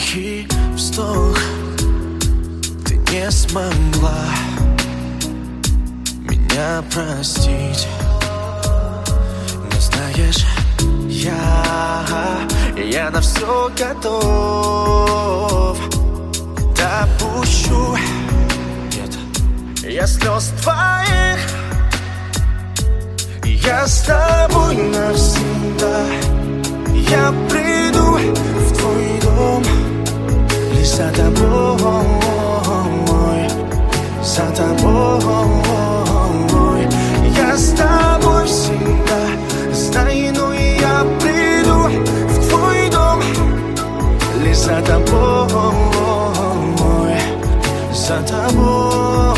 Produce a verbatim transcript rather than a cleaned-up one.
тихий вздох. Ты не смогла меня простить. Но знаешь, я, я на все готов. Допущу, нет, я слез твоих. Я с тобой навсегда. Я приду в твой дом лишь за тобой, за тобой. Я с тобой всегда, знай, но я приду в твой дом лишь за тобой, за тобой.